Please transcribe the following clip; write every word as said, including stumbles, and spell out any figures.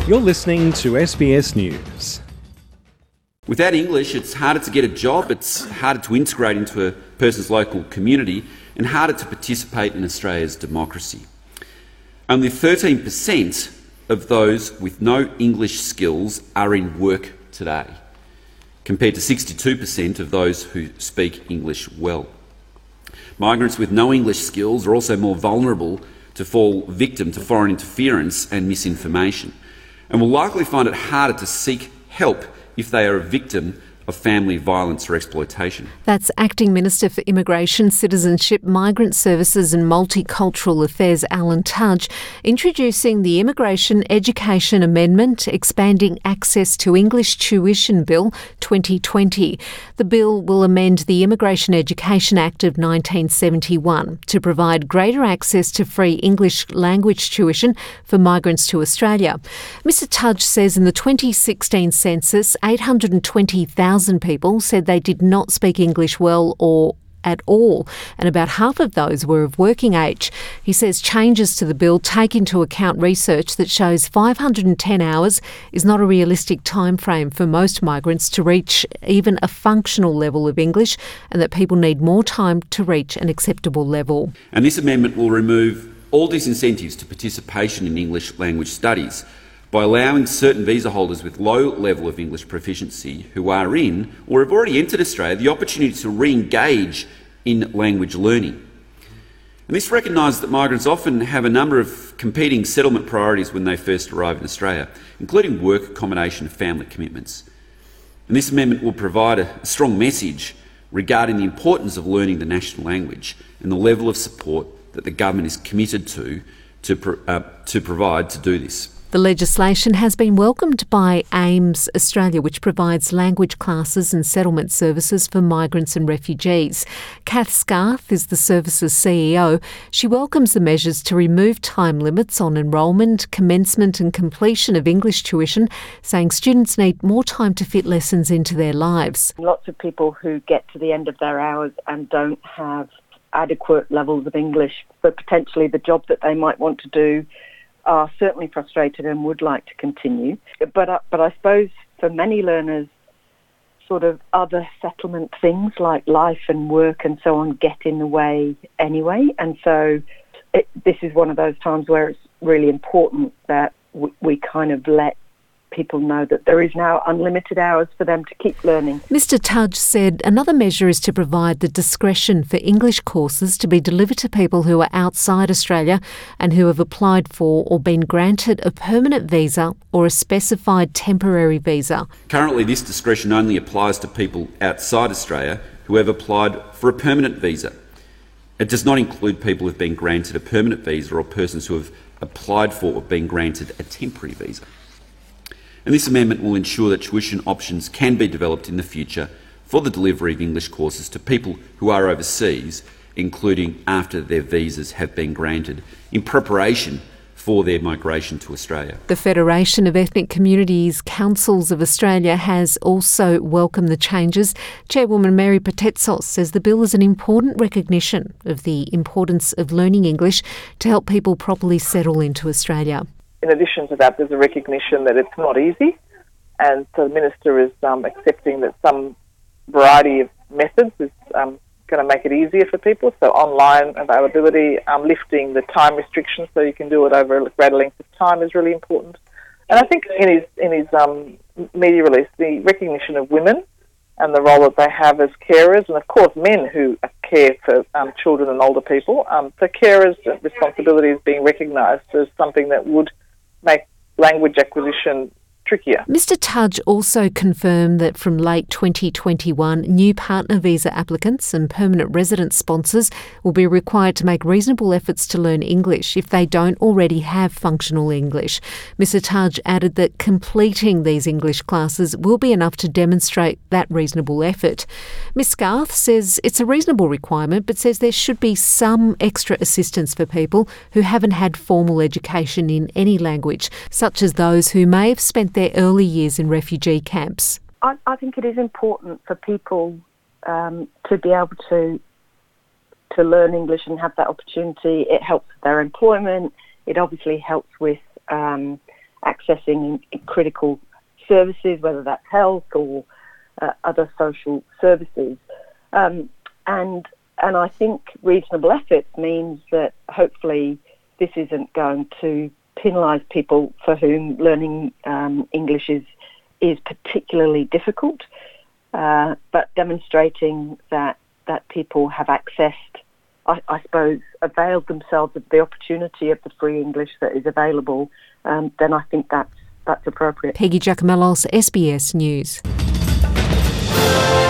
You're listening to S B S News. Without English, it's harder to get a job, it's harder to integrate into a person's local community, and harder to participate in Australia's democracy. Only thirteen percent of those with no English skills are in work today, compared to sixty-two percent of those who speak English well. Migrants with no English skills are also more vulnerable to fall victim to foreign interference and misinformation, and will likely find it harder to seek help if they are a victim of family violence or exploitation. That's Acting Minister for Immigration, Citizenship, Migrant Services and Multicultural Affairs, Alan Tudge, introducing the Immigration Education Amendment, expanding access to English tuition bill twenty twenty. The bill will amend the Immigration Education Act of nineteen seventy-one to provide greater access to free English language tuition for migrants to Australia. Mister Tudge says in the twenty sixteen census, eight hundred twenty thousand people said they did not speak English well or at all, and about half of those were of working age. He says changes to the bill take into account research that shows five hundred ten hours is not a realistic time frame for most migrants to reach even a functional level of English, and that people need more time to reach an acceptable level. And this amendment will remove all disincentives to participation in English language studies by allowing certain visa holders with low level of English proficiency who are in or have already entered Australia the opportunity to re-engage in language learning. And this recognises that migrants often have a number of competing settlement priorities when they first arrive in Australia, including work, accommodation and family commitments. And this amendment will provide a strong message regarding the importance of learning the national language and the level of support that the government is committed to to, pro- uh, to provide to do this. The legislation has been welcomed by AIMS Australia, which provides language classes and settlement services for migrants and refugees. Kath Scarth is the service's C E O. She welcomes the measures to remove time limits on enrolment, commencement and completion of English tuition, saying students need more time to fit lessons into their lives. Lots of people who get to the end of their hours and don't have adequate levels of English for potentially the job that they might want to do are certainly frustrated and would like to continue. But, uh, but I suppose for many learners, sort of other settlement things like life and work and so on get in the way anyway. And so it, this is one of those times where it's really important that w- we kind of let people know that there is now unlimited hours for them to keep learning. Mister Tudge said another measure is to provide the discretion for English courses to be delivered to people who are outside Australia and who have applied for or been granted a permanent visa or a specified temporary visa. Currently, this discretion only applies to people outside Australia who have applied for a permanent visa. It does not include people who have been granted a permanent visa or persons who have applied for or been granted a temporary visa. And this amendment will ensure that tuition options can be developed in the future for the delivery of English courses to people who are overseas, including after their visas have been granted, in preparation for their migration to Australia. The Federation of Ethnic Communities Councils of Australia has also welcomed the changes. Chairwoman Mary Patetsos says the bill is an important recognition of the importance of learning English to help people properly settle into Australia. In addition to that, there's a recognition that it's not easy, and so the Minister is um, accepting that some variety of methods is um, going to make it easier for people. So online availability, um, lifting the time restrictions so you can do it over a greater length of time is really important. And I think in his in his um, media release, the recognition of women and the role that they have as carers, and of course men who care for um, children and older people. Um, so carers' responsibility is being recognised as something that would make language acquisition trickier. Mister Tudge also confirmed that from late twenty twenty-one, new partner visa applicants and permanent resident sponsors will be required to make reasonable efforts to learn English if they don't already have functional English. Mister Tudge added that completing these English classes will be enough to demonstrate that reasonable effort. Miz Scarth says it's a reasonable requirement, but says there should be some extra assistance for people who haven't had formal education in any language, such as those who may have spent their early years in refugee camps. I, I think it is important for people um, to be able to to learn English and have that opportunity. It helps with their employment. It obviously helps with um, accessing critical services, whether that's health or uh, other social services. Um, and and I think reasonable efforts means that hopefully this isn't going to penalise people for whom learning um, English is is particularly difficult, uh, but demonstrating that that people have accessed, I, I suppose, availed themselves of the opportunity of the free English that is available, um, then I think that's that's appropriate. Peggy Giacomellos, S B S News.